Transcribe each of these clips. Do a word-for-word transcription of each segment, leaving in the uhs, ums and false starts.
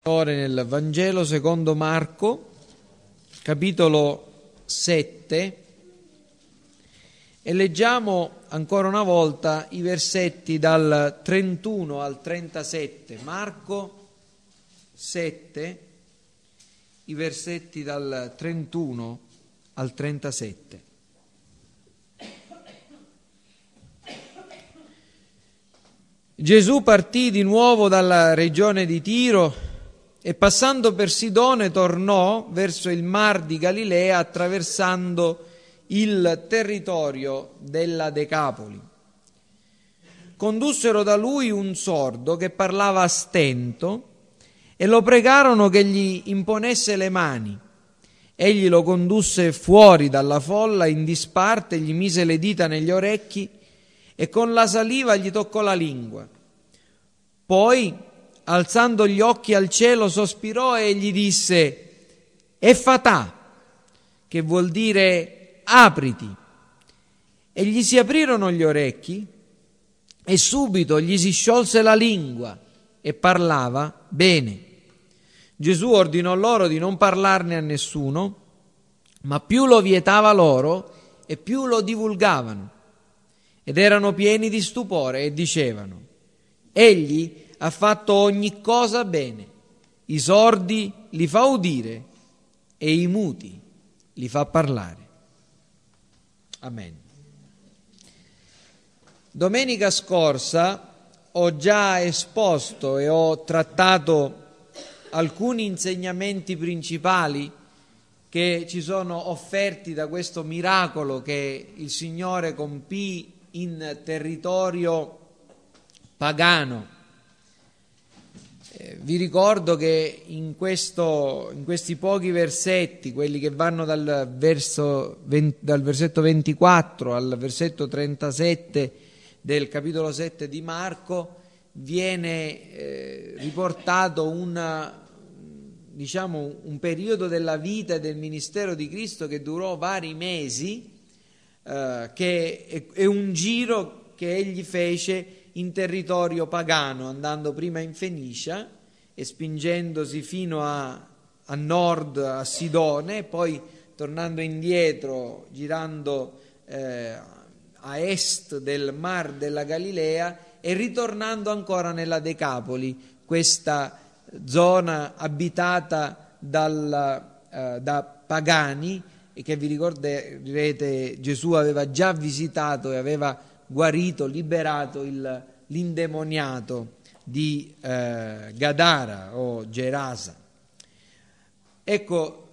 Ora nel Vangelo secondo Marco, capitolo sette, e leggiamo ancora una volta i versetti dal trentuno al trentasette. Marco sette, i versetti dal trentuno al trentasette. Gesù partì di nuovo dalla regione di Tiro e passando per Sidone tornò verso il mar di Galilea attraversando il territorio della Decapoli. Condussero da lui un sordo che parlava a stento e lo pregarono che gli imponesse le mani. Egli lo condusse fuori dalla folla in disparte, gli mise le dita negli orecchi e con la saliva gli toccò la lingua. Poi, alzando gli occhi al cielo, sospirò e gli disse: Effatà, che vuol dire apriti. E gli si aprirono gli orecchi e subito gli si sciolse la lingua e parlava bene. Gesù ordinò loro di non parlarne a nessuno, ma più lo vietava loro e più lo divulgavano. Ed erano pieni di stupore e dicevano: Egli ha fatto ogni cosa bene, i sordi li fa udire e i muti li fa parlare. Amen. Domenica scorsa ho già esposto e ho trattato alcuni insegnamenti principali che ci sono offerti da questo miracolo che il Signore compì in territorio pagano. Eh, vi ricordo che in, questo, in questi pochi versetti, quelli che vanno dal, verso, dal versetto ventiquattro al versetto trentasette del capitolo sette di Marco, viene eh, riportato una, diciamo, un periodo della vita e del ministero di Cristo che durò vari mesi, eh, che è, è un giro che egli fece in territorio pagano, andando prima in Fenicia e spingendosi fino a, a nord, a Sidone, e poi tornando indietro, girando eh, a est del mar della Galilea e ritornando ancora nella Decapoli, questa zona abitata dal, eh, da pagani, e che vi ricorderete Gesù aveva già visitato e aveva guarito, liberato il, l'indemoniato di eh, Gadara o Gerasa. Ecco,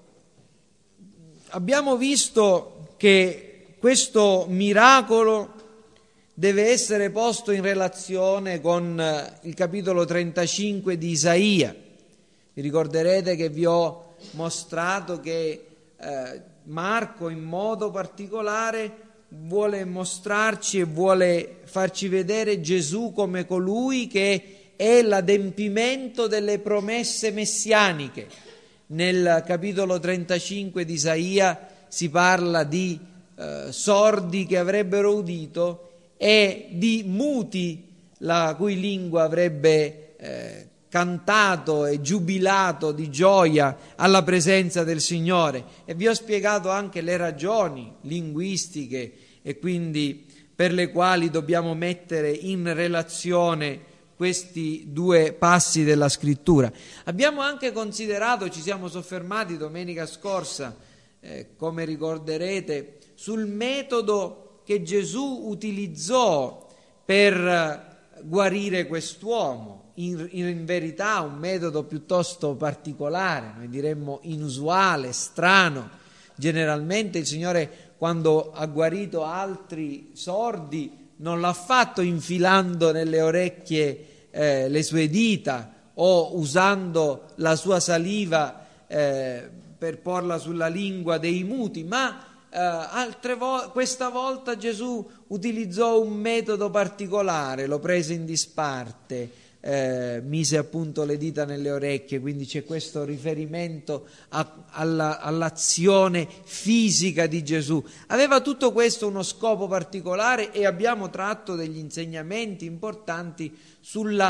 abbiamo visto che questo miracolo deve essere posto in relazione con il capitolo trentacinque di Isaia. Vi ricorderete che vi ho mostrato che eh, Marco in modo particolare vuole mostrarci e vuole farci vedere Gesù come colui che è l'adempimento delle promesse messianiche. Nel capitolo trentacinque di Isaia si parla di eh, sordi che avrebbero udito e di muti la cui lingua avrebbe eh, cantato e giubilato di gioia alla presenza del Signore. E vi ho spiegato anche le ragioni linguistiche e quindi per le quali dobbiamo mettere in relazione questi due passi della Scrittura. Abbiamo anche considerato, ci siamo soffermati domenica scorsa, eh, come ricorderete, sul metodo che Gesù utilizzò per guarire quest'uomo. In, in verità un metodo piuttosto particolare, noi diremmo inusuale, strano. Generalmente il Signore, quando ha guarito altri sordi, non l'ha fatto infilando nelle orecchie eh, le sue dita o usando la sua saliva eh, per porla sulla lingua dei muti, ma eh, altre vo- questa volta Gesù utilizzò un metodo particolare, lo prese in disparte. Eh, mise appunto le dita nelle orecchie, quindi c'è questo riferimento a, alla, all'azione fisica di Gesù. Aveva tutto questo uno scopo particolare e abbiamo tratto degli insegnamenti importanti sulla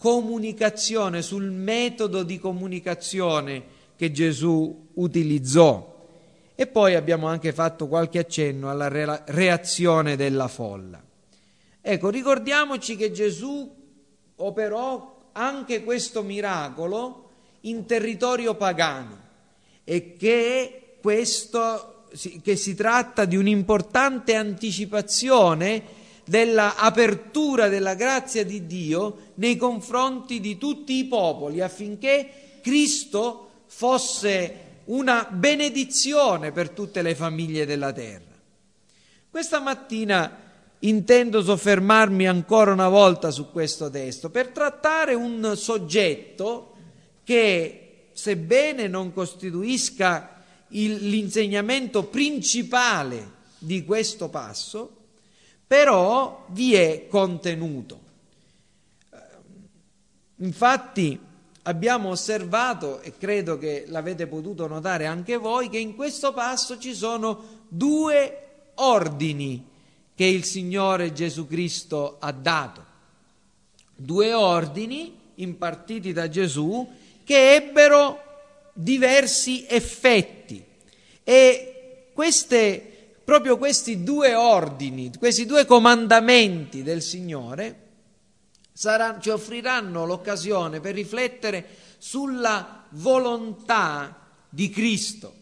comunicazione, sul metodo di comunicazione che Gesù utilizzò. E poi abbiamo anche fatto qualche accenno alla re- reazione della folla. Ecco, ricordiamoci che Gesù operò anche questo miracolo in territorio pagano e che questo che si tratta di un'importante anticipazione della apertura della grazia di Dio nei confronti di tutti i popoli, affinché Cristo fosse una benedizione per tutte le famiglie della terra. Questa mattina intendo soffermarmi ancora una volta su questo testo per trattare un soggetto che, sebbene non costituisca il, l'insegnamento principale di questo passo, però vi è contenuto. Infatti abbiamo osservato, e credo che l'avete potuto notare anche voi, che in questo passo ci sono due ordini che il Signore Gesù Cristo ha dato. Due ordini impartiti da Gesù che ebbero diversi effetti. E queste, proprio questi due ordini, questi due comandamenti del Signore saranno, ci offriranno l'occasione per riflettere sulla volontà di Cristo.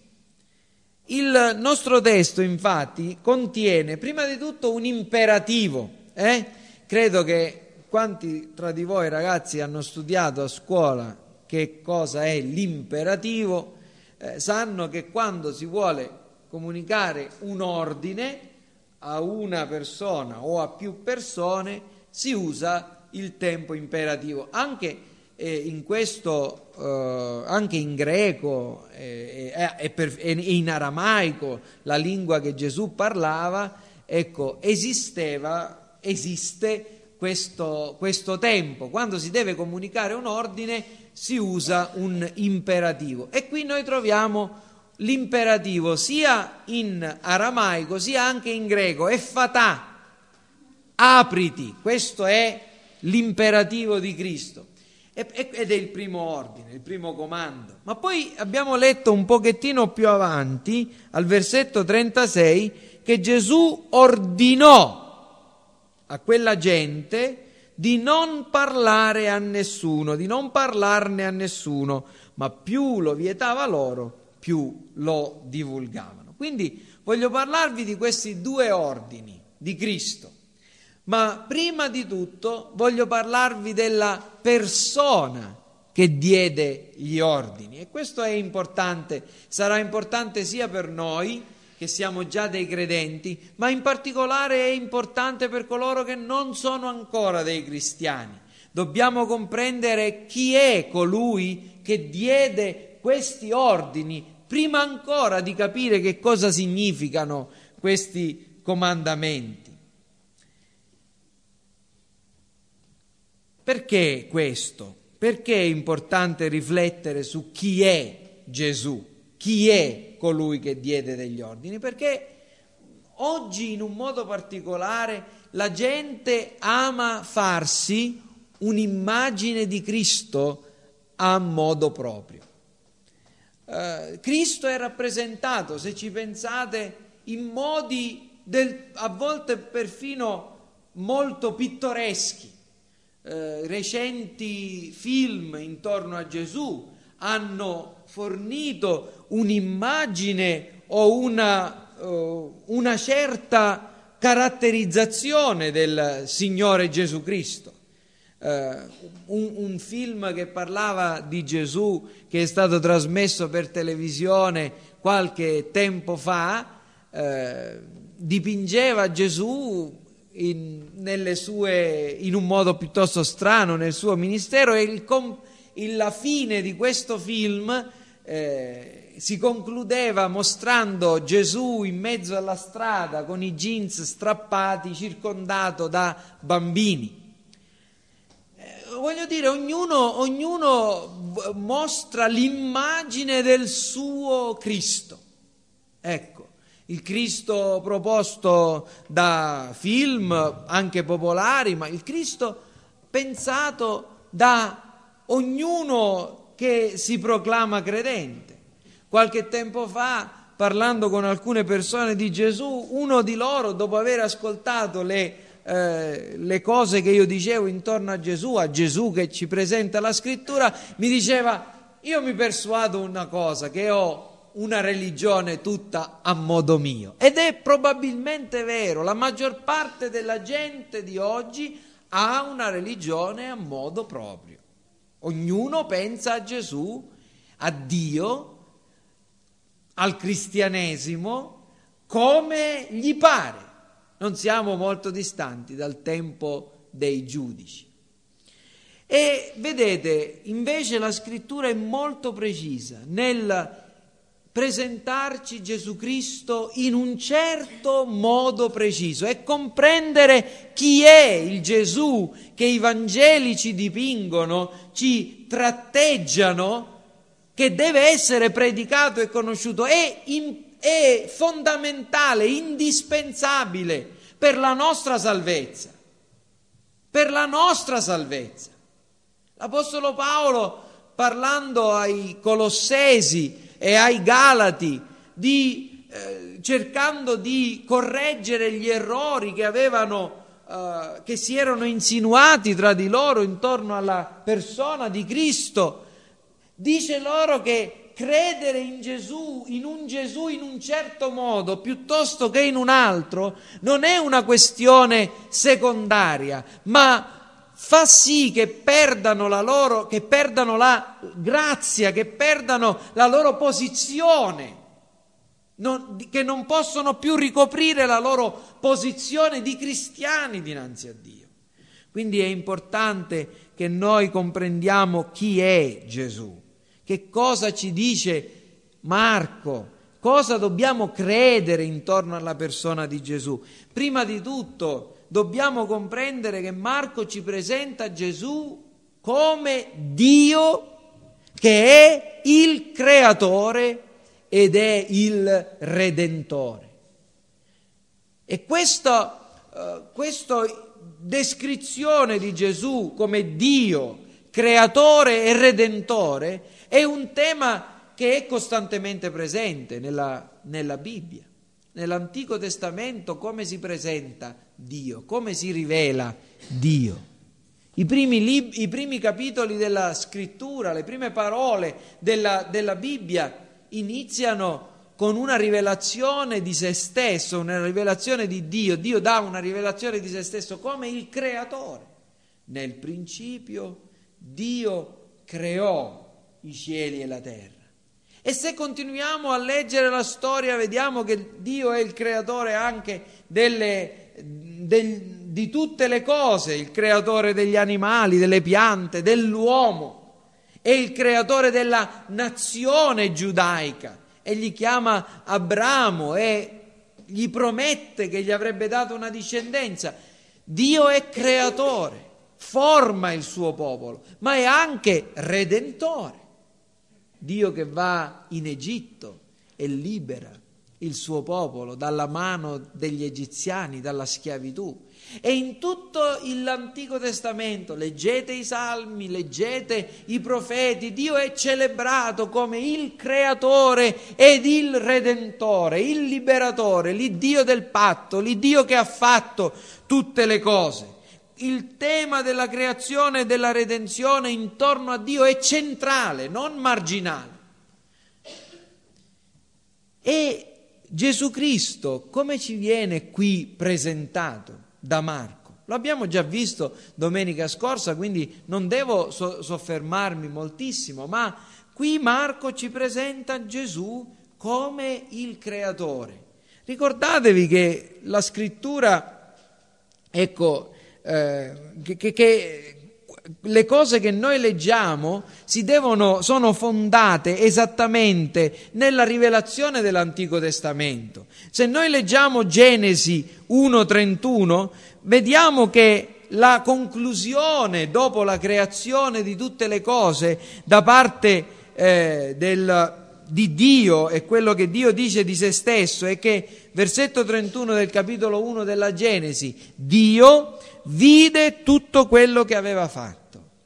Il nostro testo, infatti, contiene prima di tutto un imperativo. Eh? Credo che quanti tra di voi ragazzi hanno studiato a scuola che cosa è l'imperativo, eh, sanno che quando si vuole comunicare un ordine a una persona o a più persone si usa il tempo imperativo. Anche eh, in questo, eh, anche in greco eh, eh, e, per, e in aramaico, la lingua che Gesù parlava, ecco, esisteva, esiste questo, questo tempo. Quando si deve comunicare un ordine si usa un imperativo. E qui noi troviamo l'imperativo sia in aramaico sia anche in greco, effatà, apriti. Questo è l'imperativo di Cristo ed è il primo ordine, il primo comando. Ma poi abbiamo letto un pochettino più avanti, al versetto trentasei, che Gesù ordinò a quella gente di non parlare a nessuno, di non parlarne a nessuno, ma più lo vietava loro, più lo divulgavano. Quindi voglio parlarvi di questi due ordini di Cristo. Ma prima di tutto voglio parlarvi della persona che diede gli ordini, e questo è importante, sarà importante sia per noi che siamo già dei credenti, ma in particolare è importante per coloro che non sono ancora dei cristiani. Dobbiamo comprendere chi è colui che diede questi ordini prima ancora di capire che cosa significano questi comandamenti. Perché questo? Perché è importante riflettere su chi è Gesù, chi è colui che diede degli ordini? Perché oggi in un modo particolare la gente ama farsi un'immagine di Cristo a modo proprio. Eh, Cristo è rappresentato, se ci pensate, in modi del, a volte perfino molto pittoreschi. Eh, recenti film intorno a Gesù hanno fornito un'immagine o una, uh, una certa caratterizzazione del Signore Gesù Cristo. Uh, un, un film che parlava di Gesù, che è stato trasmesso per televisione qualche tempo fa, uh, dipingeva Gesù In, nelle sue, in un modo piuttosto strano nel suo ministero, e il, il, la fine di questo film eh, si concludeva mostrando Gesù in mezzo alla strada con i jeans strappati, circondato da bambini. Eh, voglio dire, ognuno, ognuno mostra l'immagine del suo Cristo. Ecco. Il Cristo proposto da film anche popolari, ma il Cristo pensato da ognuno che si proclama credente. Qualche tempo fa, parlando con alcune persone di Gesù, uno di loro, dopo aver ascoltato le, eh, le cose che io dicevo intorno a Gesù, a Gesù che ci presenta la scrittura, mi diceva: io mi persuado una cosa, che ho una religione tutta a modo mio. Ed è probabilmente vero, la maggior parte della gente di oggi ha una religione a modo proprio. Ognuno pensa a Gesù, a Dio, al cristianesimo come gli pare. Non siamo molto distanti dal tempo dei giudici. E vedete, invece la scrittura è molto precisa nel presentarci Gesù Cristo in un certo modo preciso e comprendere chi è il Gesù che i Vangeli ci dipingono, ci tratteggiano, che deve essere predicato e conosciuto. È, in, è fondamentale, indispensabile per la nostra salvezza, per la nostra salvezza. L'Apostolo Paolo, parlando ai Colossesi e ai Galati, di, eh, cercando di correggere gli errori che avevano, eh, che si erano insinuati tra di loro intorno alla persona di Cristo, dice loro che credere in Gesù, in un Gesù in un certo modo piuttosto che in un altro, non è una questione secondaria, ma fa sì che perdano la loro, che perdano la grazia, che perdano la loro posizione, non, che non possono più ricoprire la loro posizione di cristiani dinanzi a Dio. Quindi è importante che noi comprendiamo chi è Gesù, che cosa ci dice Marco, cosa dobbiamo credere intorno alla persona di Gesù. Prima di tutto dobbiamo comprendere che Marco ci presenta Gesù come Dio che è il creatore ed è il redentore. E questa, uh, questa descrizione di Gesù come Dio, creatore e redentore è un tema che è costantemente presente nella, nella Bibbia. Nell'Antico Testamento come si presenta Dio, come si rivela Dio. I primi, lib- i primi capitoli della scrittura, le prime parole della, della Bibbia iniziano con una rivelazione di se stesso, una rivelazione di Dio. Dio dà una rivelazione di se stesso come il creatore. Nel principio Dio creò i cieli e la terra. E se continuiamo a leggere la storia vediamo che Dio è il creatore anche delle, del, di tutte le cose, il creatore degli animali, delle piante, dell'uomo, è il creatore della nazione giudaica. Egli chiama Abramo e gli promette che gli avrebbe dato una discendenza. Dio è creatore, forma il suo popolo, ma è anche redentore. Dio che va in Egitto e libera il suo popolo dalla mano degli egiziani, dalla schiavitù. E in tutto l'Antico Testamento, leggete i Salmi, leggete i profeti, Dio è celebrato come il creatore ed il redentore, il liberatore, l'Iddio del patto, l'Iddio che ha fatto tutte le cose. Il tema della creazione e della redenzione intorno a Dio è centrale, non marginale. E Gesù Cristo come ci viene qui presentato da Marco? Lo abbiamo già visto domenica scorsa, quindi non devo so- soffermarmi moltissimo, ma qui Marco ci presenta Gesù come il creatore. Ricordatevi che la scrittura, ecco, Eh, che, che, che le cose che noi leggiamo si devono, sono fondate esattamente nella rivelazione dell'Antico Testamento. Se noi leggiamo Genesi uno trentuno, vediamo che la conclusione dopo la creazione di tutte le cose da parte eh, del di Dio e quello che Dio dice di se stesso è che, versetto trentuno del capitolo uno della Genesi, Dio vide tutto quello che aveva fatto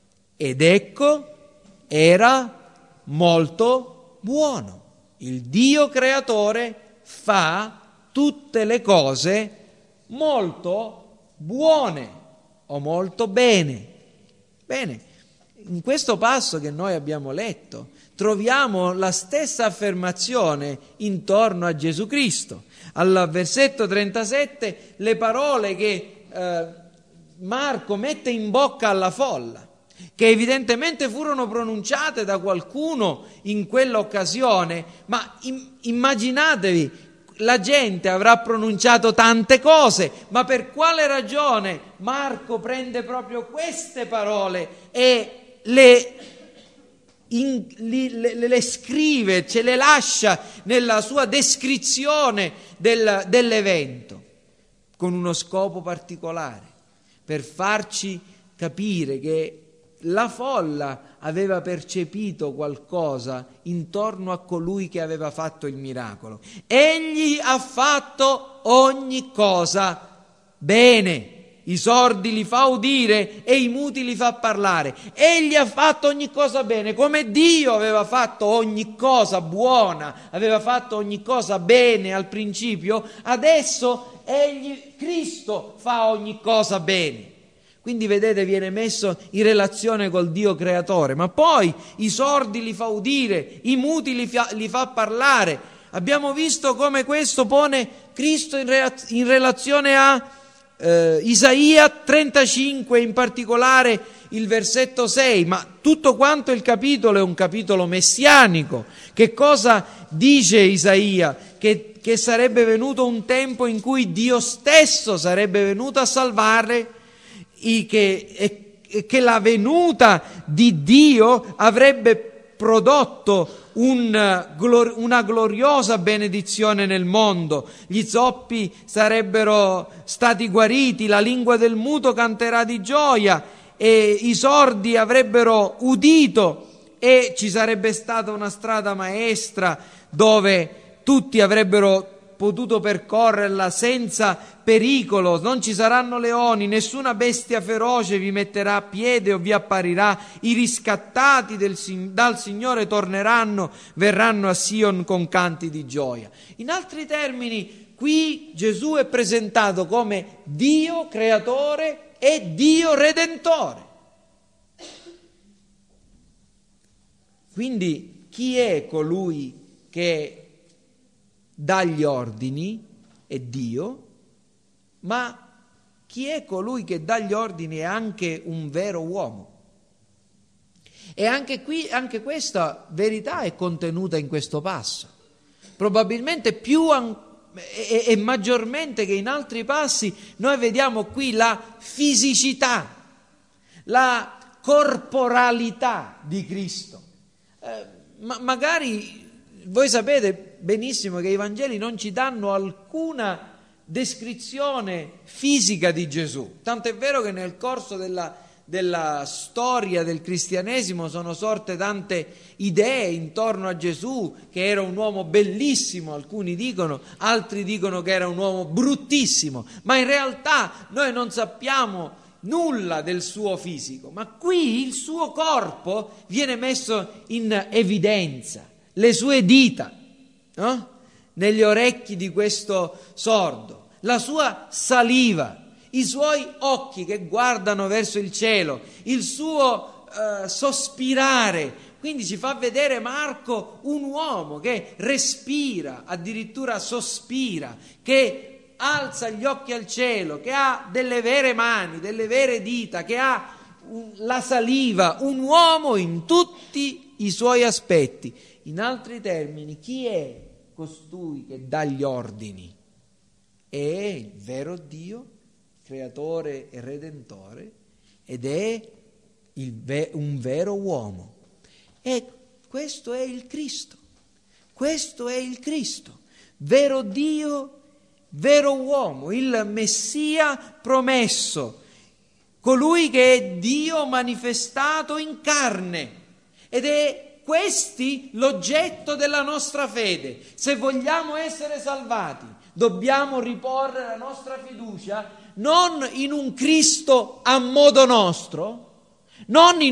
ed ecco era molto buono. Il Dio creatore fa tutte le cose molto buone o molto bene. Bene, in questo passo che noi abbiamo letto troviamo la stessa affermazione intorno a Gesù Cristo. Al versetto trentasette le parole che eh, Marco mette in bocca alla folla, che evidentemente furono pronunciate da qualcuno in quell'occasione, ma im- immaginatevi, la gente avrà pronunciato tante cose, ma per quale ragione Marco prende proprio queste parole e le, in, li, le, le scrive, ce le lascia nella sua descrizione del, dell'evento, con uno scopo particolare, per farci capire che la folla aveva percepito qualcosa intorno a colui che aveva fatto il miracolo. Egli ha fatto ogni cosa bene. I sordi li fa udire e i muti li fa parlare. Egli ha fatto ogni cosa bene, come Dio aveva fatto ogni cosa buona, aveva fatto ogni cosa bene al principio, adesso egli, Cristo, fa ogni cosa bene. Quindi vedete, viene messo in relazione col Dio creatore, ma poi i sordi li fa udire, i muti li fa, li fa parlare. Abbiamo visto come questo pone Cristo in, rea- in relazione a eh, Isaia trentacinque, in particolare il versetto sei, ma tutto quanto il capitolo è un capitolo messianico. Che cosa dice Isaia? Che, che sarebbe venuto un tempo in cui Dio stesso sarebbe venuto a salvare, Che, che la venuta di Dio avrebbe prodotto un, una gloriosa benedizione nel mondo. Gli zoppi sarebbero stati guariti, la lingua del muto canterà di gioia e i sordi avrebbero udito e ci sarebbe stata una strada maestra dove tutti avrebbero potuto percorrerla senza pericolo. Non ci saranno leoni, nessuna bestia feroce vi metterà a piede o vi apparirà. I riscattati del, dal Signore torneranno, verranno a Sion con canti di gioia. In altri termini, qui Gesù è presentato come Dio creatore e Dio redentore. Quindi chi è colui che dà gli ordini? È Dio, ma chi è colui che dà gli ordini è anche un vero uomo. E anche qui, anche questa verità è contenuta in questo passo. Probabilmente più an- e, e maggiormente che in altri passi noi vediamo qui la fisicità, la corporalità di Cristo. Eh, ma magari voi sapete benissimo che i Vangeli non ci danno alcuna descrizione fisica di Gesù, tant'è vero che nel corso della, della storia del cristianesimo sono sorte tante idee intorno a Gesù, che era un uomo bellissimo, alcuni dicono, altri dicono che era un uomo bruttissimo, ma in realtà noi non sappiamo nulla del suo fisico, ma qui il suo corpo viene messo in evidenza, le sue dita, no? Negli orecchi di questo sordo, la sua saliva, i suoi occhi che guardano verso il cielo, il suo uh, sospirare. Quindi ci fa vedere Marco un uomo che respira, addirittura sospira, che alza gli occhi al cielo, che ha delle vere mani, delle vere dita, che ha la saliva, un uomo in tutti i suoi aspetti. In altri termini, chi è costui che dà gli ordini? È il vero Dio, creatore e redentore, ed è il ve- un vero uomo. E questo è il Cristo, questo è il Cristo, vero Dio, vero uomo, il Messia promesso, colui che è Dio manifestato in carne, ed è questi l'oggetto della nostra fede. Se vogliamo essere salvati, dobbiamo riporre la nostra fiducia non in un Cristo a modo nostro, non in un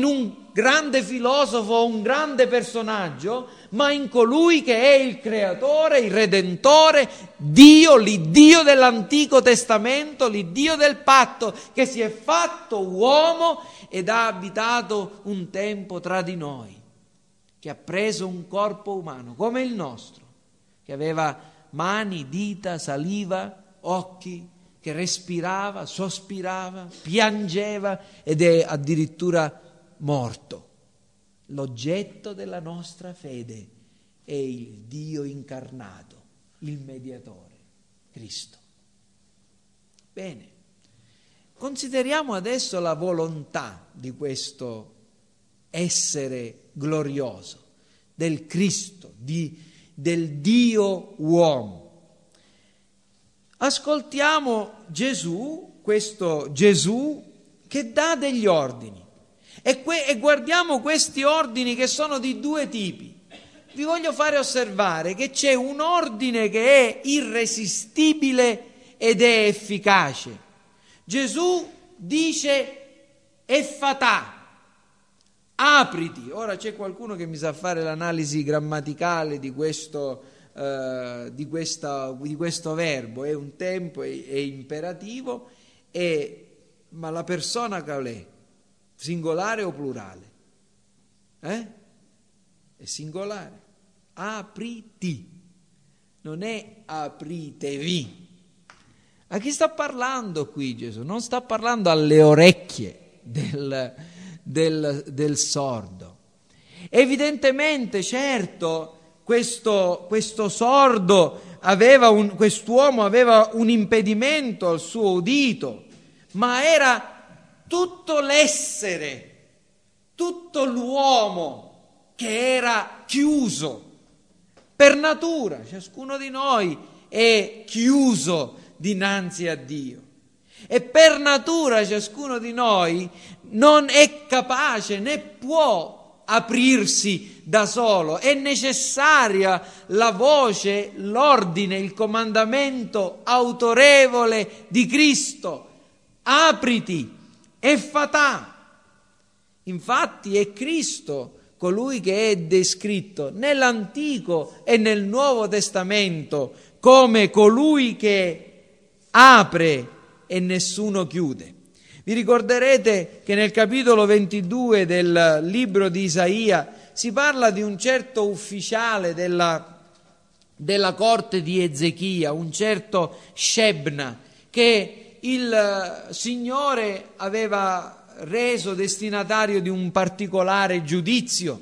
grande filosofo o un grande personaggio, ma in colui che è il creatore, il redentore, Dio, l'Iddio dell'Antico Testamento, l'Iddio del patto, che si è fatto uomo ed ha abitato un tempo tra di noi, che ha preso un corpo umano come il nostro, che aveva mani, dita, saliva, occhi, che respirava, sospirava, piangeva ed è addirittura morto. L'oggetto della nostra fede è il Dio incarnato, il mediatore, Cristo. Bene, consideriamo adesso la volontà di questo essere glorioso, del Cristo, di, del Dio uomo. Ascoltiamo Gesù, questo Gesù che dà degli ordini. E, que- e guardiamo questi ordini che sono di due tipi. Vi voglio fare osservare che c'è un ordine che è irresistibile ed è efficace. Gesù dice effatà, apriti. Ora c'è qualcuno che mi sa fare l'analisi grammaticale di questo, eh, di questa, di questo verbo. È un tempo, è, è imperativo, è, ma la persona qual è? Singolare o plurale? Eh? È singolare. Apriti, non è apritevi. A chi sta parlando qui Gesù? Non sta parlando alle orecchie del, del, del sordo. Evidentemente, certo, questo, questo sordo aveva un, quest'uomo aveva un impedimento al suo udito, ma era tutto l'essere, tutto l'uomo che era chiuso per natura. Ciascuno di noi è chiuso dinanzi a Dio e per natura ciascuno di noi non è capace né può aprirsi da solo. È necessaria la voce, l'ordine, il comandamento autorevole di Cristo: apriti, effatà. Infatti è Cristo colui che è descritto nell'Antico e nel Nuovo Testamento come colui che apre e nessuno chiude. Vi ricorderete che nel capitolo ventidue del libro di Isaia si parla di un certo ufficiale della, della corte di Ezechia, un certo Shebna, che il Signore aveva reso destinatario di un particolare giudizio,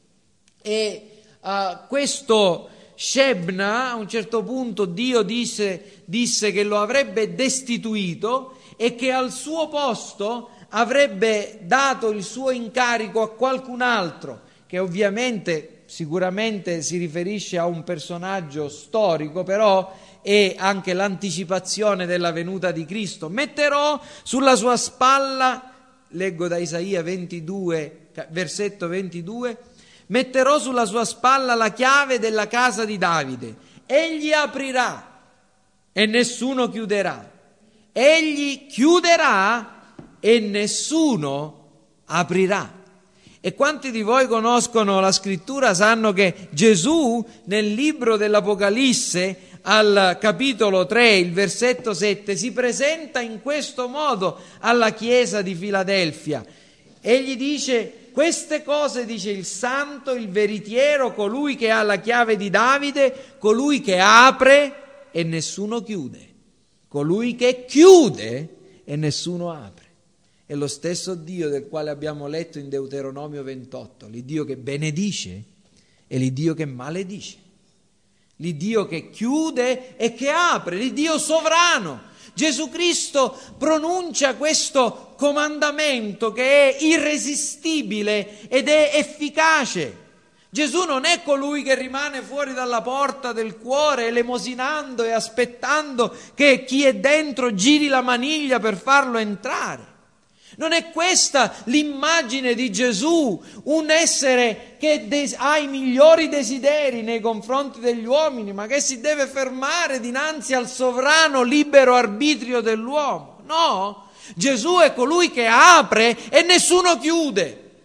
e uh, questo Shebna a un certo punto Dio disse, disse che lo avrebbe destituito e che al suo posto avrebbe dato il suo incarico a qualcun altro, che ovviamente sicuramente si riferisce a un personaggio storico, però è anche l'anticipazione della venuta di Cristo. Metterò sulla sua spalla, leggo da Isaia ventidue, versetto ventidue, metterò sulla sua spalla la chiave della casa di Davide. Egli aprirà e nessuno chiuderà. Egli chiuderà e nessuno aprirà. E quanti di voi conoscono la scrittura sanno che Gesù nel libro dell'Apocalisse al capitolo tre, il versetto sette, si presenta in questo modo alla chiesa di Filadelfia. Egli dice: queste cose dice il santo, il veritiero, colui che ha la chiave di Davide, colui che apre e nessuno chiude, colui che chiude e nessuno apre. È lo stesso Dio del quale abbiamo letto in Deuteronomio ventotto, l'Iddio che benedice e l'Iddio che maledice, l'Iddio che chiude e che apre, l'Iddio sovrano. Gesù Cristo pronuncia questo comandamento che è irresistibile ed è efficace. Gesù non è colui che rimane fuori dalla porta del cuore elemosinando e aspettando che chi è dentro giri la maniglia per farlo entrare. Non è questa l'immagine di Gesù, un essere che ha i migliori desideri nei confronti degli uomini, ma che si deve fermare dinanzi al sovrano libero arbitrio dell'uomo. No, Gesù è colui che apre e nessuno chiude.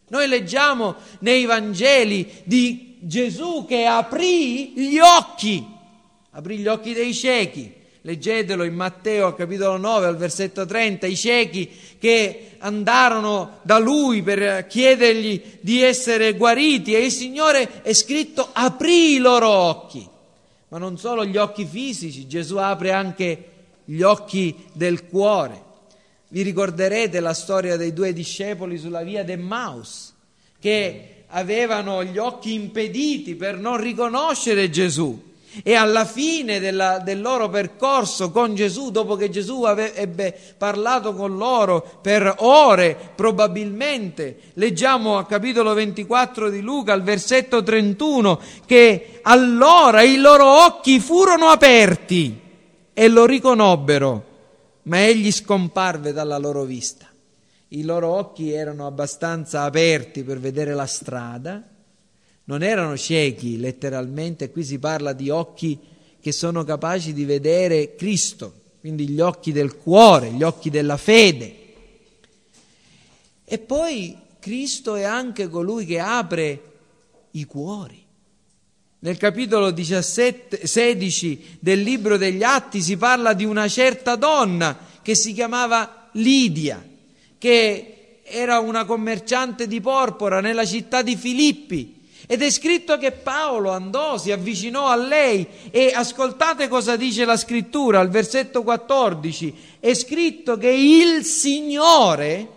Noi leggiamo nei Vangeli di Gesù che aprì gli occhi, aprì gli occhi dei ciechi. Leggetelo in Matteo al capitolo nove al versetto trenta, i ciechi che andarono da lui per chiedergli di essere guariti e il Signore, è scritto, aprì i loro occhi. Ma non solo gli occhi fisici, Gesù apre anche gli occhi del cuore. Vi ricorderete la storia dei due discepoli sulla via d'Emmaus, che avevano gli occhi impediti per non riconoscere Gesù. E alla fine della, del loro percorso con Gesù, dopo che Gesù ave, ebbe parlato con loro per ore probabilmente, leggiamo al capitolo ventiquattro di Luca, al versetto trentuno, che allora i loro occhi furono aperti e lo riconobbero, ma egli scomparve dalla loro vista. I loro occhi erano abbastanza aperti per vedere la strada, non erano ciechi letteralmente, qui si parla di occhi che sono capaci di vedere Cristo, quindi gli occhi del cuore, gli occhi della fede. E poi Cristo è anche colui che apre i cuori. Nel capitolo diciassette, sedici del libro degli Atti si parla di una certa donna che si chiamava Lidia, che era una commerciante di porpora nella città di Filippi. Ed è scritto che Paolo andò, si avvicinò a lei e ascoltate cosa dice la scrittura al versetto quattordici. È scritto che il Signore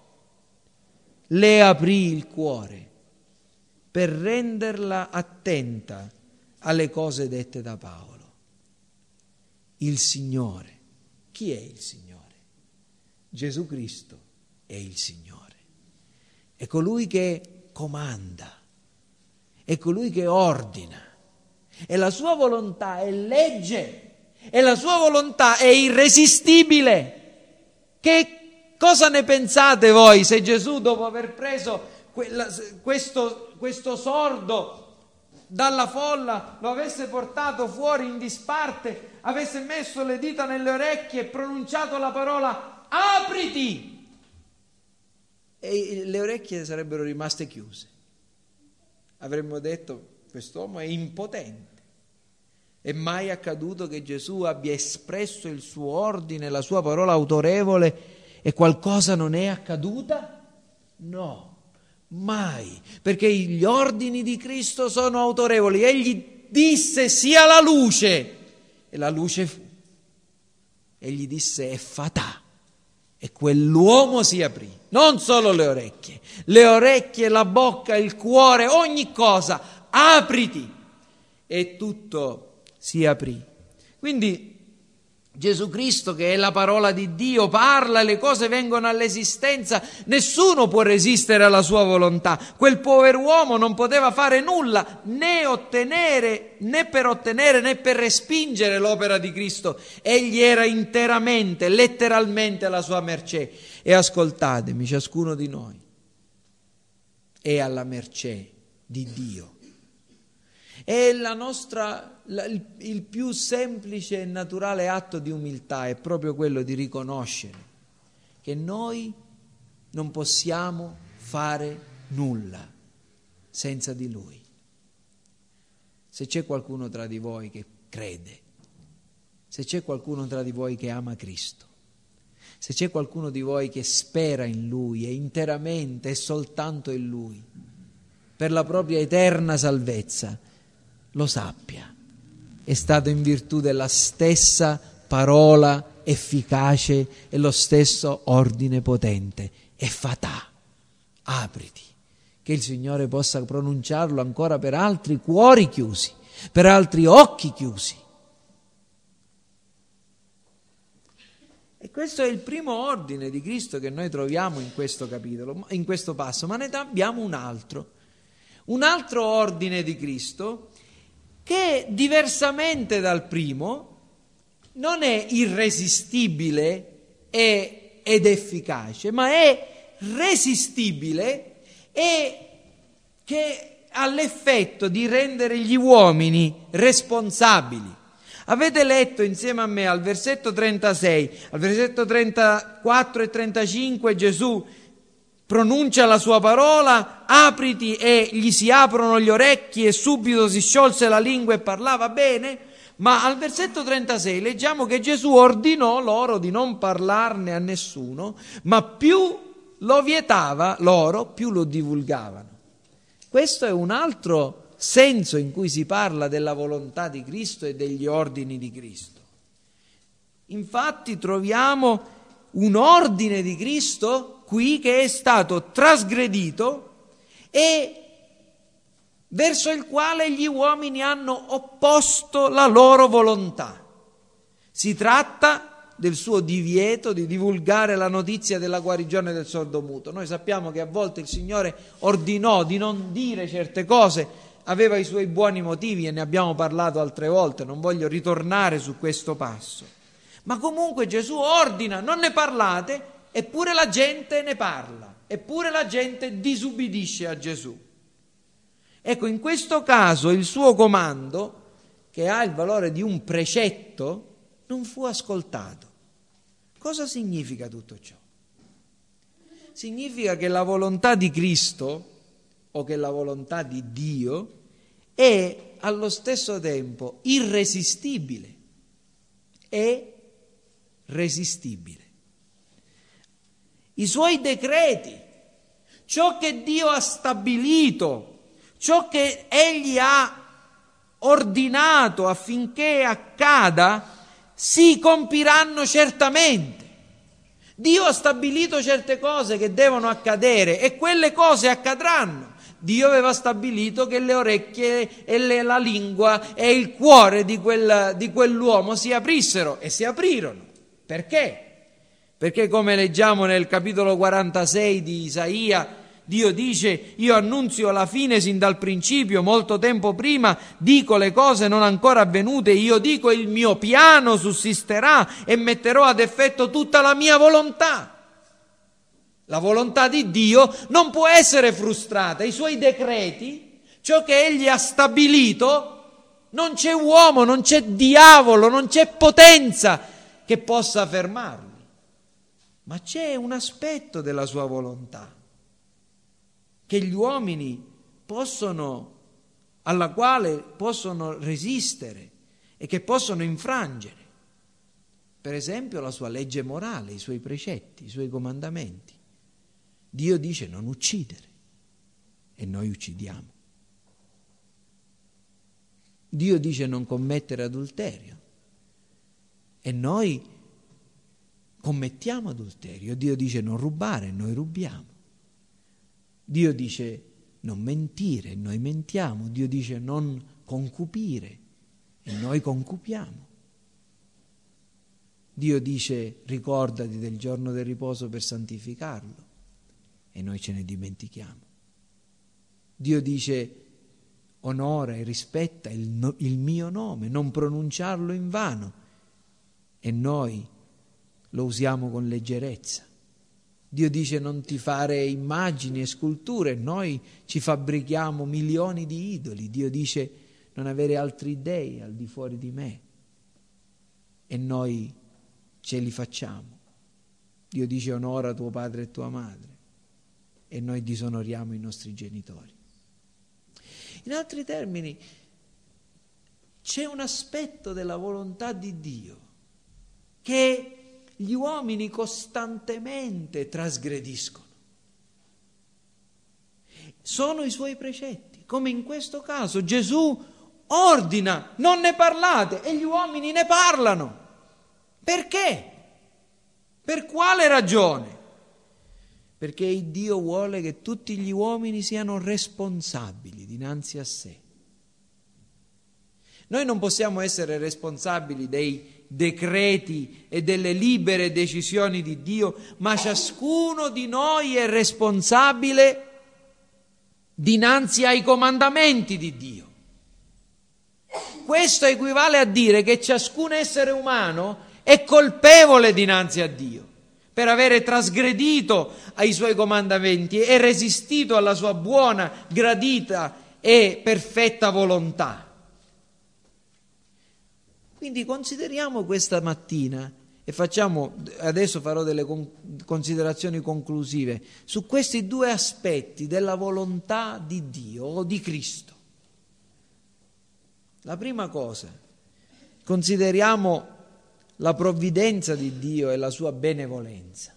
le aprì il cuore per renderla attenta alle cose dette da Paolo. Il Signore. Chi è il Signore? Gesù Cristo è il Signore. È colui che comanda. È colui che ordina, e la sua volontà è legge, e la sua volontà è irresistibile. Che cosa ne pensate voi se Gesù, dopo aver preso quella, questo, questo sordo dalla folla, lo avesse portato fuori in disparte, avesse messo le dita nelle orecchie e pronunciato la parola apriti? E le orecchie sarebbero rimaste chiuse. Avremmo detto, quest'uomo è impotente. È mai accaduto che Gesù abbia espresso il suo ordine, la sua parola autorevole e qualcosa non è accaduta? No, mai, perché gli ordini di Cristo sono autorevoli. Egli disse sia la luce e la luce fu. Egli disse effatà e quell'uomo si aprì. Non solo le orecchie, le orecchie, la bocca, il cuore, ogni cosa, apriti. E tutto si aprì. Quindi Gesù Cristo, che è la parola di Dio, parla e le cose vengono all'esistenza. Nessuno può resistere alla sua volontà. Quel pover'uomo non poteva fare nulla, né ottenere, né per ottenere, né per respingere l'opera di Cristo. Egli era interamente, letteralmente alla sua mercé. E ascoltatemi, ciascuno di noi è alla mercé di Dio. È la nostra, la, il, il più semplice e naturale atto di umiltà è proprio quello di riconoscere che noi non possiamo fare nulla senza di Lui. Se c'è qualcuno tra di voi che crede, se c'è qualcuno tra di voi che ama Cristo, se c'è qualcuno di voi che spera in Lui e interamente e soltanto in Lui per la propria eterna salvezza, lo sappia, è stato in virtù della stessa parola efficace e lo stesso ordine potente, effatà, apriti, che il Signore possa pronunciarlo ancora per altri cuori chiusi, per altri occhi chiusi. E questo è il primo ordine di Cristo che noi troviamo in questo capitolo, in questo passo, ma ne abbiamo un altro, un altro ordine di Cristo che diversamente dal primo non è irresistibile e, ed efficace, ma è resistibile e che ha l'effetto di rendere gli uomini responsabili. Avete letto insieme a me al versetto trentasei, al versetto trentaquattro e trentacinque Gesù pronuncia la sua parola, apriti, e gli si aprono gli orecchi e subito si sciolse la lingua e parlava bene. Ma al versetto trentasei leggiamo che Gesù ordinò loro di non parlarne a nessuno, ma più lo vietava loro, più lo divulgavano. Questo è un altro senso in cui si parla della volontà di Cristo e degli ordini di Cristo. Infatti troviamo un ordine di Cristo qui che è stato trasgredito e verso il quale gli uomini hanno opposto la loro volontà. Si tratta del suo divieto di divulgare la notizia della guarigione del sordomuto. Noi sappiamo che a volte il Signore ordinò di non dire certe cose, aveva i suoi buoni motivi e ne abbiamo parlato altre volte, non voglio ritornare su questo passo. Ma comunque Gesù ordina, non ne parlate, eppure la gente ne parla, eppure la gente disubbidisce a Gesù. Ecco, in questo caso il suo comando, che ha il valore di un precetto, non fu ascoltato. Cosa significa tutto ciò? Significa che la volontà di Cristo, o che la volontà di Dio, è allo stesso tempo irresistibile e resistibile. I suoi decreti, ciò che Dio ha stabilito, ciò che Egli ha ordinato affinché accada, si compiranno certamente. Dio ha stabilito certe cose che devono accadere e quelle cose accadranno. Dio aveva stabilito che le orecchie e le, la lingua e il cuore di, quel, di quell'uomo si aprissero, e si aprirono. Perché? Perché, come leggiamo nel capitolo quarantasei di Isaia, Dio dice: io annunzio la fine sin dal principio, molto tempo prima, dico le cose non ancora avvenute, io dico il mio piano sussisterà e metterò ad effetto tutta la mia volontà. La volontà di Dio non può essere frustrata, i suoi decreti, ciò che Egli ha stabilito, non c'è uomo, non c'è diavolo, non c'è potenza che possa fermarli. Ma c'è un aspetto della sua volontà che gli uomini possono, alla quale possono resistere e che possono infrangere. Per esempio la sua legge morale, i suoi precetti, i suoi comandamenti. Dio dice non uccidere e noi uccidiamo. Dio dice non commettere adulterio e noi commettiamo adulterio. Dio dice non rubare e noi rubiamo. Dio dice non mentire e noi mentiamo. Dio dice non concupire e noi concupiamo. Dio dice ricordati del giorno del riposo per santificarlo e noi ce ne dimentichiamo. Dio dice onora e rispetta il, no, il mio nome, non pronunciarlo in vano, e noi lo usiamo con leggerezza. Dio dice non ti fare immagini e sculture, noi ci fabbrichiamo milioni di idoli. Dio dice non avere altri dei al di fuori di me e noi ce li facciamo. Dio dice onora tuo padre e tua madre e noi disonoriamo i nostri genitori. In altri termini, c'è un aspetto della volontà di Dio che gli uomini costantemente trasgrediscono. Sono i suoi precetti, come in questo caso Gesù ordina non ne parlate e gli uomini ne parlano. Perché? Per quale ragione? Perché Dio vuole che tutti gli uomini siano responsabili dinanzi a sé. Noi non possiamo essere responsabili dei decreti e delle libere decisioni di Dio, ma ciascuno di noi è responsabile dinanzi ai comandamenti di Dio. Questo equivale a dire che ciascun essere umano è colpevole dinanzi a Dio per avere trasgredito ai suoi comandamenti e resistito alla sua buona, gradita e perfetta volontà. Quindi consideriamo questa mattina E facciamo, adesso farò delle considerazioni conclusive su questi due aspetti della volontà di Dio o di Cristo. La prima cosa, consideriamo la provvidenza di Dio e la sua benevolenza.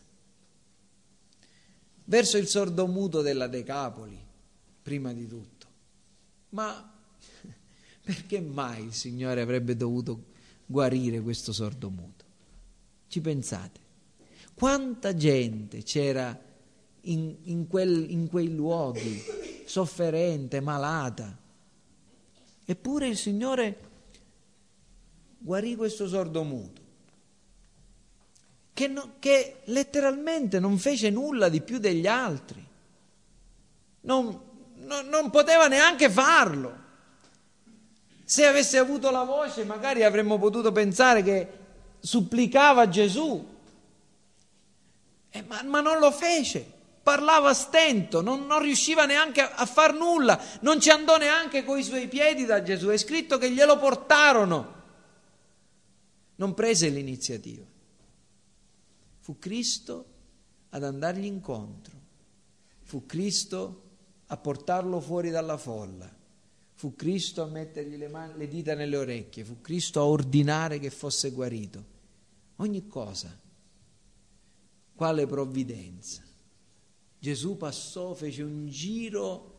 Verso il sordomuto della Decapoli, prima di tutto. Ma perché mai il Signore avrebbe dovuto guarire questo sordomuto? Ci pensate? Quanta gente c'era in, in, quel, in quei luoghi, sofferente, malata. Eppure il Signore guarì questo sordomuto, che, no, che letteralmente non fece nulla di più degli altri. Non, non, non poteva neanche farlo. Se avesse avuto la voce, magari avremmo potuto pensare che supplicava Gesù, eh, ma, ma non lo fece, parlava a stento, non, non riusciva neanche a, a far nulla, non ci andò neanche coi suoi piedi da Gesù, è scritto che glielo portarono, non prese l'iniziativa, fu Cristo ad andargli incontro, fu Cristo a portarlo fuori dalla folla, fu Cristo a mettergli le, mani, le dita nelle orecchie, fu Cristo a ordinare che fosse guarito. Ogni cosa. Quale provvidenza? Gesù passò, fece un giro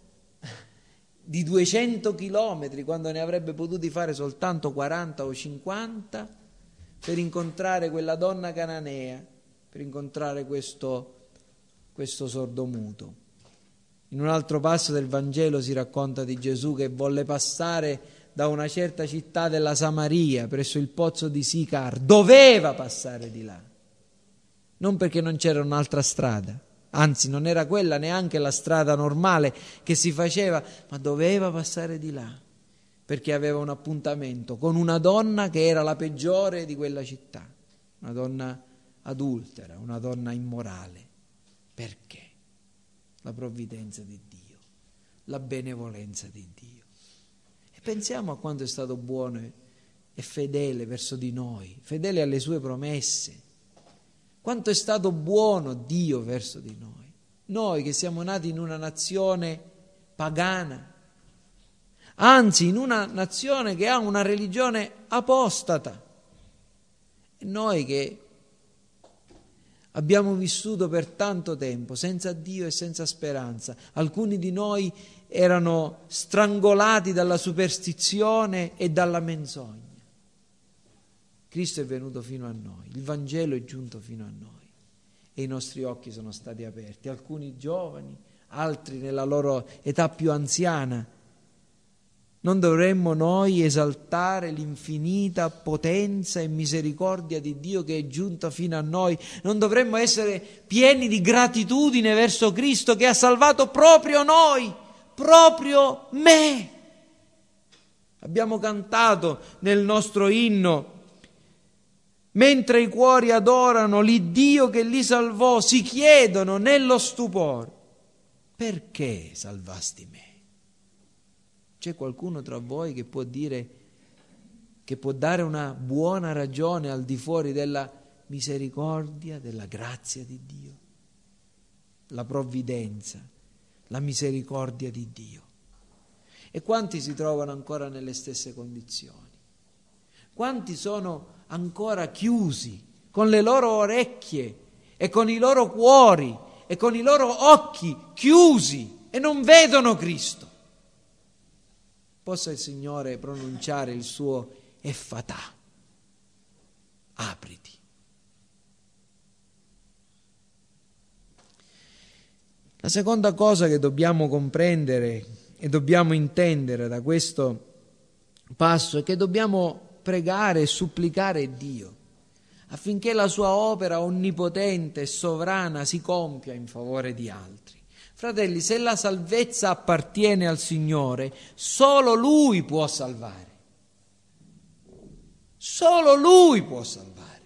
di duecento chilometri quando ne avrebbe potuti fare soltanto quaranta o cinquanta per incontrare quella donna cananea, per incontrare questo, questo sordomuto. In un altro passo del Vangelo si racconta di Gesù che volle passare da una certa città della Samaria presso il pozzo di Sicar, doveva passare di là, non perché non c'era un'altra strada, anzi non era quella neanche la strada normale che si faceva, ma doveva passare di là, perché aveva un appuntamento con una donna che era la peggiore di quella città, una donna adultera, una donna immorale. Perché? La provvidenza di Dio, la benevolenza di Dio. E pensiamo a quanto è stato buono e fedele verso di noi, fedele alle sue promesse. Quanto è stato buono Dio verso di noi. Noi che siamo nati in una nazione pagana, anzi in una nazione che ha una religione apostata. E noi che abbiamo vissuto per tanto tempo senza Dio e senza speranza. Alcuni di noi erano strangolati dalla superstizione e dalla menzogna. Cristo è venuto fino a noi, il Vangelo è giunto fino a noi e i nostri occhi sono stati aperti, alcuni giovani, altri nella loro età più anziana. Non dovremmo noi esaltare l'infinita potenza e misericordia di Dio che è giunta fino a noi? Non dovremmo essere pieni di gratitudine verso Cristo che ha salvato proprio noi, proprio me? Abbiamo cantato nel nostro inno: mentre i cuori adorano l'Iddio che li salvò, si chiedono nello stupore: perché salvasti me? C'è qualcuno tra voi che può dire, che può dare una buona ragione al di fuori della misericordia, della grazia di Dio? La provvidenza, la misericordia di Dio. E quanti si trovano ancora nelle stesse condizioni? Quanti sono ancora chiusi con le loro orecchie e con i loro cuori e con i loro occhi chiusi e non vedono Cristo? Possa il Signore pronunciare il suo effatà, apriti. La seconda cosa che dobbiamo comprendere e dobbiamo intendere da questo passo è che dobbiamo pregare e supplicare Dio affinché la sua opera onnipotente e sovrana si compia in favore di altri. Fratelli, se la salvezza appartiene al Signore, solo Lui può salvare. Solo Lui può salvare.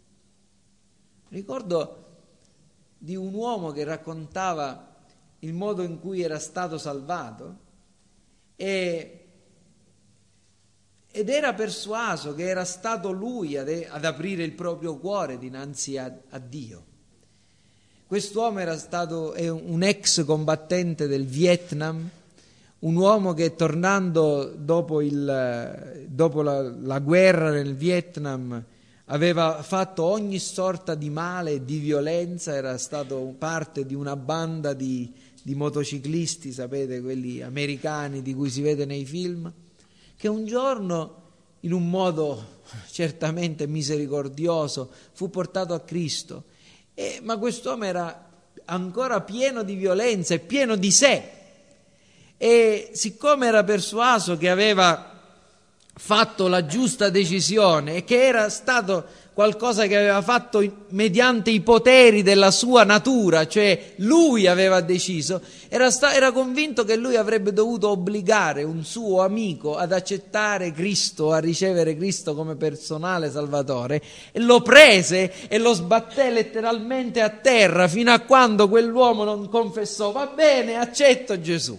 Ricordo di un uomo che raccontava il modo in cui era stato salvato e, ed era persuaso che era stato lui ad, ad aprire il proprio cuore dinanzi a, a Dio. Quest'uomo era stato è un ex combattente del Vietnam, un uomo che tornando dopo, il, dopo la, la guerra nel Vietnam aveva fatto ogni sorta di male e di violenza, era stato parte di una banda di, di motociclisti, sapete, quelli americani di cui si vede nei film, che un giorno, in un modo certamente misericordioso, fu portato a Cristo. E, ma quest'uomo era ancora pieno di violenza e pieno di sé. E siccome era persuaso che aveva fatto la giusta decisione e che era stato qualcosa che aveva fatto mediante i poteri della sua natura, cioè lui aveva deciso, era, sta- era convinto che lui avrebbe dovuto obbligare un suo amico ad accettare Cristo, a ricevere Cristo come personale salvatore, e lo prese e lo sbatté letteralmente a terra fino a quando quell'uomo non confessò: va bene, accetto Gesù.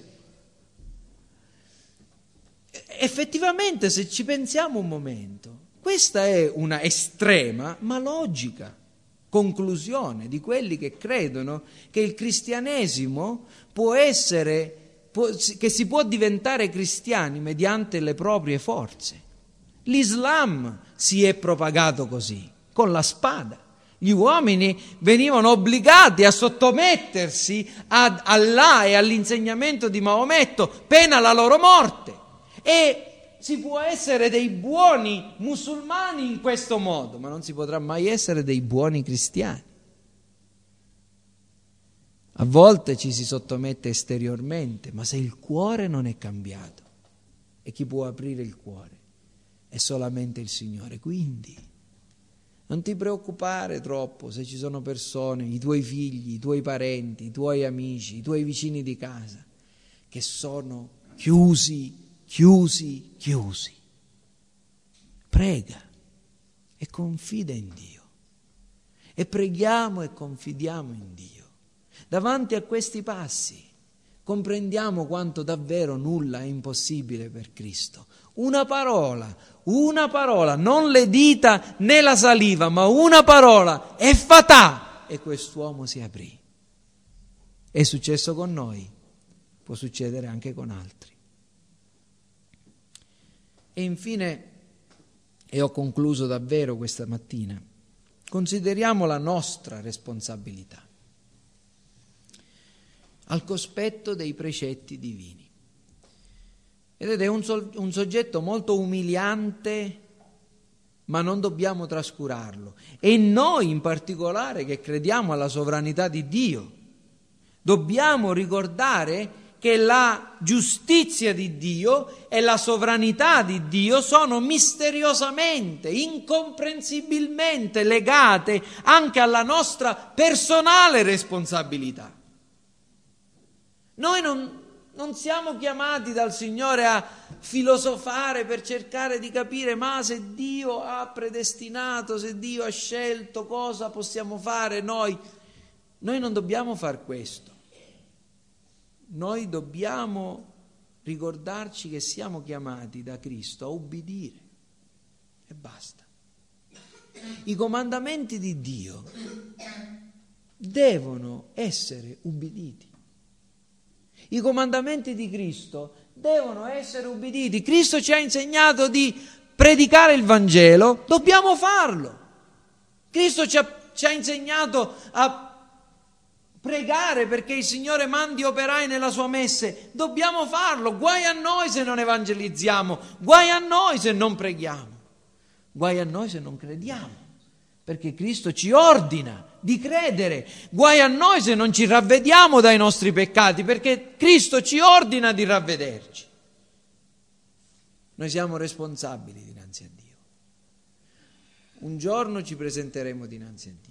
Effettivamente, se ci pensiamo un momento, questa è una estrema ma logica conclusione di quelli che credono che il cristianesimo può essere, può, che si può diventare cristiani mediante le proprie forze. L'Islam si è propagato così, con la spada. Gli uomini venivano obbligati a sottomettersi ad Allah e all'insegnamento di Maometto, pena la loro morte. E si può essere dei buoni musulmani in questo modo, ma non si potrà mai essere dei buoni cristiani. A volte ci si sottomette esteriormente, ma se il cuore non è cambiato, e chi può aprire il cuore è solamente il Signore. Quindi non ti preoccupare troppo se ci sono persone, i tuoi figli, i tuoi parenti, i tuoi amici, i tuoi vicini di casa, che sono chiusi, chiusi, chiusi. Prega e confida in Dio. E preghiamo e confidiamo in Dio. Davanti a questi passi comprendiamo quanto davvero nulla è impossibile per Cristo. Una parola, una parola, non le dita né la saliva, ma una parola, effatà, e quest'uomo si aprì. È successo con noi, può succedere anche con altri. E infine, e ho concluso davvero questa mattina, consideriamo la nostra responsabilità al cospetto dei precetti divini. Vedete, è un, so, un soggetto molto umiliante, ma non dobbiamo trascurarlo. E noi in particolare, che crediamo alla sovranità di Dio, dobbiamo ricordare che la giustizia di Dio e la sovranità di Dio sono misteriosamente, incomprensibilmente legate anche alla nostra personale responsabilità. Noi non, non siamo chiamati dal Signore a filosofare per cercare di capire, ma se Dio ha predestinato, se Dio ha scelto, cosa possiamo fare noi? Noi non dobbiamo far questo. Noi dobbiamo ricordarci che siamo chiamati da Cristo a ubbidire e basta. I comandamenti di Dio devono essere ubbiditi. I comandamenti di Cristo devono essere ubbiditi. Cristo ci ha insegnato di predicare il Vangelo, dobbiamo farlo. Cristo ci ha, ci ha insegnato a pregare perché il Signore mandi operai nella sua messe, dobbiamo farlo. Guai a noi se non evangelizziamo, guai a noi se non preghiamo, guai a noi se non crediamo, perché Cristo ci ordina di credere. Guai a noi se non ci ravvediamo dai nostri peccati, perché Cristo ci ordina di ravvederci. Noi siamo responsabili dinanzi a Dio. Un giorno ci presenteremo dinanzi a Dio,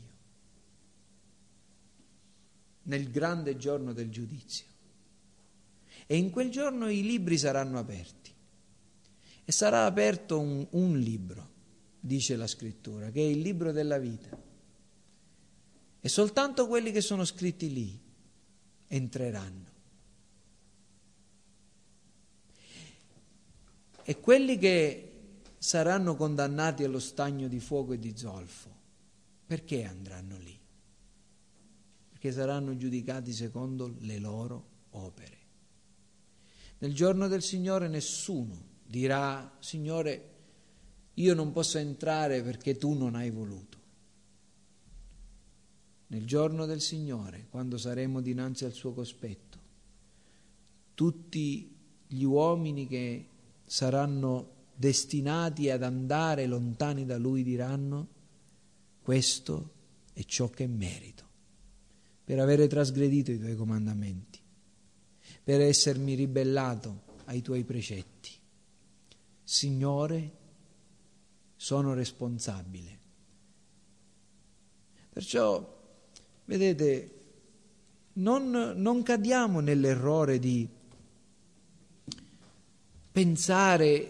nel grande giorno del giudizio, e in quel giorno i libri saranno aperti, e sarà aperto un, un libro, dice la Scrittura, che è il libro della vita, e soltanto quelli che sono scritti lì entreranno, e quelli che saranno condannati allo stagno di fuoco e di zolfo. Perché andranno lì? Perché saranno giudicati secondo le loro opere. Nel giorno del Signore nessuno dirà: Signore, io non posso entrare perché tu non hai voluto. Nel giorno del Signore, quando saremo dinanzi al suo cospetto, tutti gli uomini che saranno destinati ad andare lontani da Lui diranno: questo è ciò che merito, per avere trasgredito i tuoi comandamenti, per essermi ribellato ai tuoi precetti. Signore, sono responsabile. Perciò, vedete, non, non cadiamo nell'errore di pensare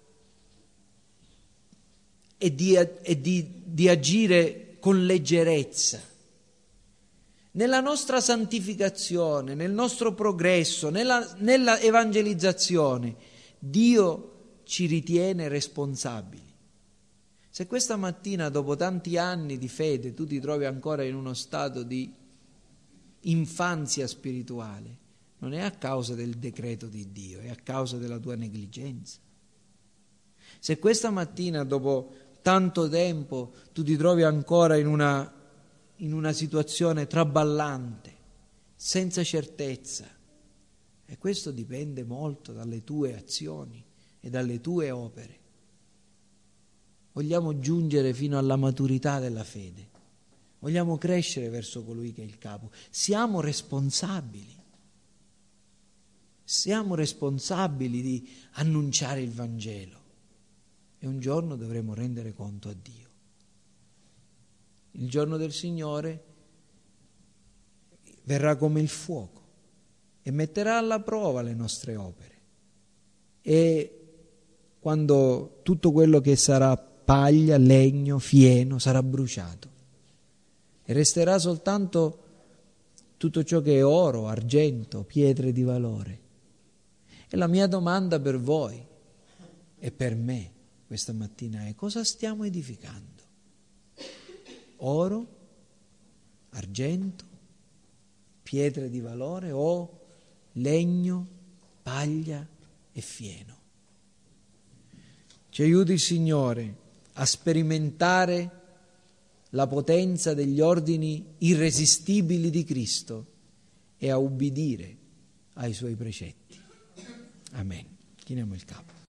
e di, e di, di agire con leggerezza. Nella nostra santificazione, nel nostro progresso, nella, nella evangelizzazione, Dio ci ritiene responsabili. Se questa mattina, dopo tanti anni di fede, tu ti trovi ancora in uno stato di infanzia spirituale, non è a causa del decreto di Dio, è a causa della tua negligenza. Se questa mattina, dopo tanto tempo, tu ti trovi ancora in una, in una situazione traballante, senza certezza, e questo dipende molto dalle tue azioni e dalle tue opere. Vogliamo giungere fino alla maturità della fede, vogliamo crescere verso colui che è il capo. Siamo responsabili, siamo responsabili di annunciare il Vangelo e un giorno dovremo rendere conto a Dio. Il giorno del Signore verrà come il fuoco e metterà alla prova le nostre opere, e quando tutto quello che sarà paglia, legno, fieno sarà bruciato e resterà soltanto tutto ciò che è oro, argento, pietre di valore. E la mia domanda per voi e per me questa mattina è: cosa stiamo edificando? Oro, argento, pietre di valore o legno, paglia e fieno? Ci aiuti il Signore a sperimentare la potenza degli ordini irresistibili di Cristo e a ubbidire ai Suoi precetti. Amen. Chiniamo il capo.